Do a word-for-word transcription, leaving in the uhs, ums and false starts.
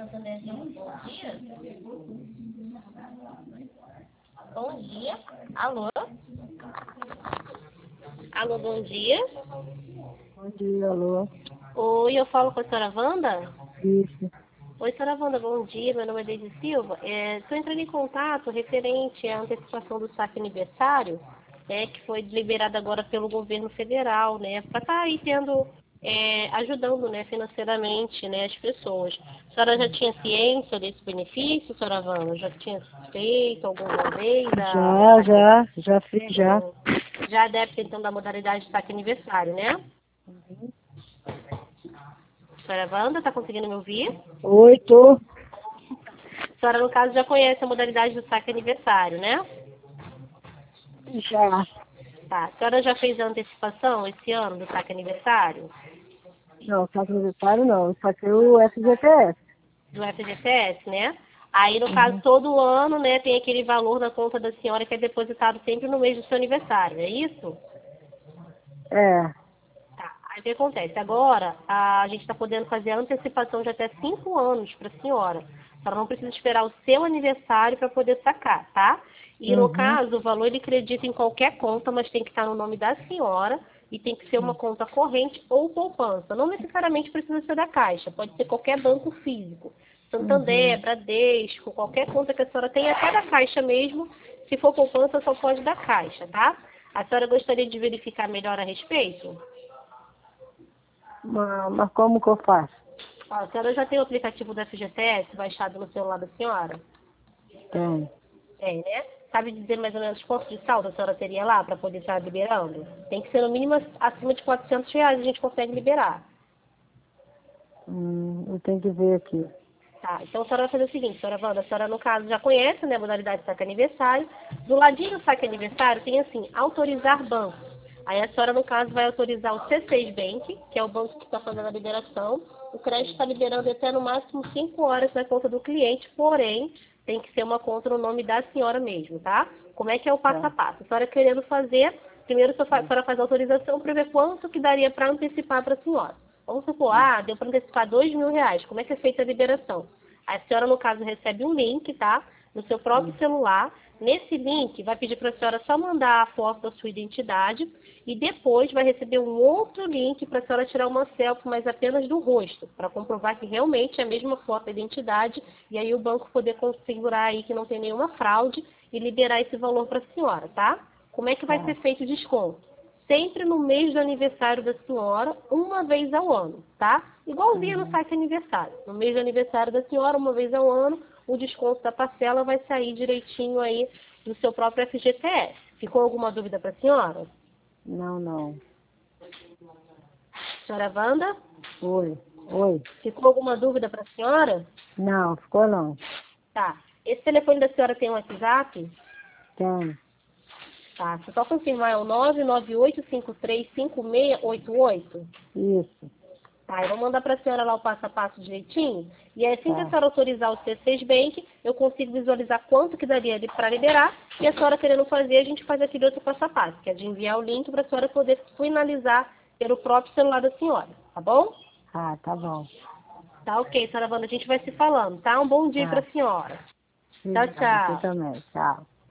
Santanderzinho, bom dia. Bom dia. Alô? Alô, bom dia. Bom dia, alô. Oi, eu falo com a senhora Wanda? Isso. Oi, senhora Wanda, bom dia. Meu nome é Deise Silva. Estou entrando em contato referente à antecipação do saque aniversário, né, que foi liberada agora pelo governo federal, né, para estar aí tendo, é, ajudando, né, financeiramente, né, as pessoas. A senhora já tinha ciência desse benefício, senhora Wanda? Já tinha feito alguma vez a, o Já, saque? já, já fiz, já. Hum, já deve então da modalidade de saque aniversário, né? Senhora Wanda, está conseguindo me ouvir? Oi, tô. A senhora, no caso, já conhece a modalidade do saque aniversário, né? Já. Tá. A senhora já fez a antecipação esse ano do saque aniversário? Não, saque aniversário não. Saquei o F G T S. Do F G T S, né? Aí, no caso, Uhum. todo ano, né, tem aquele valor da conta da senhora que é depositado sempre no mês do seu aniversário, é isso? É. Tá. Aí o que acontece? Agora, a gente está podendo fazer a antecipação de até cinco anos para a senhora. A senhora não precisa esperar o seu aniversário para poder sacar, tá? E no Uhum. caso, o valor ele acredita em qualquer conta, mas tem que estar no nome da senhora e tem que ser uma conta corrente ou poupança. Não necessariamente precisa ser da Caixa, pode ser qualquer banco físico. Santander, Uhum. Bradesco, qualquer conta que a senhora tenha, até da Caixa mesmo. Se for poupança, só pode da Caixa, tá? A senhora gostaria de verificar melhor a respeito? Mas, mas como que eu faço? Ó, a senhora já tem o aplicativo do F G T S baixado no celular da senhora? Tem. Tem, né? Sabe dizer mais ou menos quanto de saldo a senhora teria lá para poder estar liberando? Tem que ser no mínimo acima de quatrocentos reais, a gente consegue liberar. Hum, eu tenho que ver aqui. Tá, então a senhora vai fazer o seguinte, senhora Wanda, a senhora no caso já conhece, né, a modalidade de saque aniversário. Do ladinho do saque aniversário tem assim, autorizar banco. Aí a senhora no caso vai autorizar o C seis Bank, que é o banco que está fazendo a liberação. O crédito está liberando até no máximo cinco horas na conta do cliente, porém tem que ser uma conta no nome da senhora mesmo, tá? Como é que é o passo a Tá. passo? A senhora querendo fazer, primeiro a senhora faz a autorização para ver quanto que daria para antecipar para a senhora. Vamos supor, ah, deu para antecipar dois mil reais. Como é que é feita a liberação? A senhora, no caso, recebe um link, tá? No seu próprio celular. Nesse link, vai pedir para a senhora só mandar a foto da sua identidade e depois vai receber um outro link para a senhora tirar uma selfie, mas apenas do rosto, para comprovar que realmente é a mesma foto da identidade e aí o banco poder configurar aí que não tem nenhuma fraude e liberar esse valor para a senhora, tá? Como é que vai Tá. ser feito o desconto? Sempre no mês do aniversário da senhora, uma vez ao ano, tá? Igualzinho no Uhum. site aniversário. No mês do aniversário da senhora, uma vez ao ano, o desconto da parcela vai sair direitinho aí do seu próprio F G T S. Ficou alguma dúvida para a senhora? Não, não. Senhora Wanda? Oi. Oi. Ficou alguma dúvida para a senhora? Não, ficou não. Tá. Esse telefone da senhora tem um WhatsApp? Tem. Tá. Se só confirmar, é o nove nove oito cinco três cinco seis oito oito? Isso. Tá, eu vou mandar para a senhora lá o passo a passo direitinho. E aí, assim que a Tá. senhora autorizar o C seis Bank, eu consigo visualizar quanto que daria para liberar. E a senhora querendo fazer, a gente faz aquele outro passo a passo, que é de enviar o link para a senhora poder finalizar pelo próprio celular da senhora. Tá bom? Ah, tá bom. Tá ok, senhora Wanda, a gente vai se falando, tá? Um bom dia para Tá. a senhora. Tchau, Obrigada, você tchau. também. Tchau.